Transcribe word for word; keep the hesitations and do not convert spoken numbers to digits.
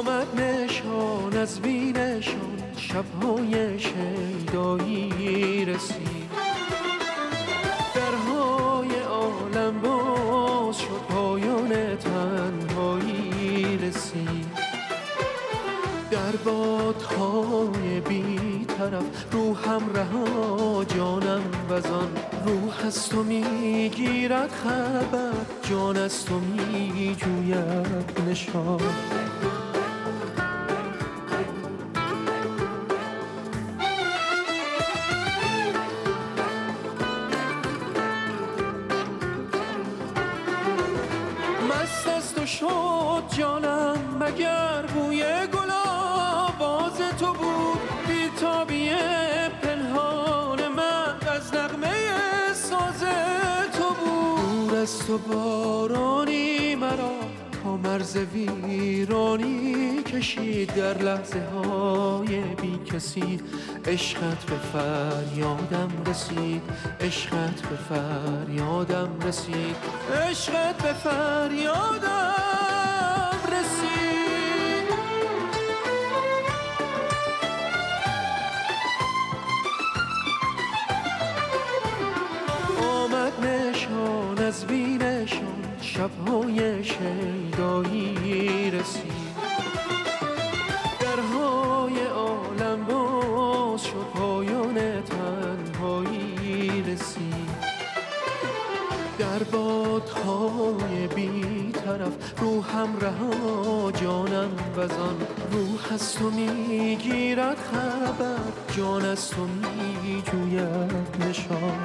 آمد نشان از بینشان، شبهای شیدایی رسید، درهای عالم باز شد، پایان تنهایی رسید. در بادهای بی طرف روحم رها جانم وزان، روح از تو میگیرد خبر، جان از تو میجوید نشان. مست از تو شد جانم مگر بوی گل آواز تو بود، بی‌تابی پنهان من از نغمه ساز تو بود. دور از تو بارانی مرا تا مرز ویرانی کشید، در لحظه های بی کسی عشقت به فریادم رسید، عشقت به فریادم رسید، عشقت به فریادم رسید. آمد نشان از بینشان، شبهای شیدایی رسید، درهای عالم باز شد، پایان تنهایی رسید. در بادهای بی طرف روحم رها جانم وزان، روح از تو میگیرد خبر، جان از تو میجوید نشان.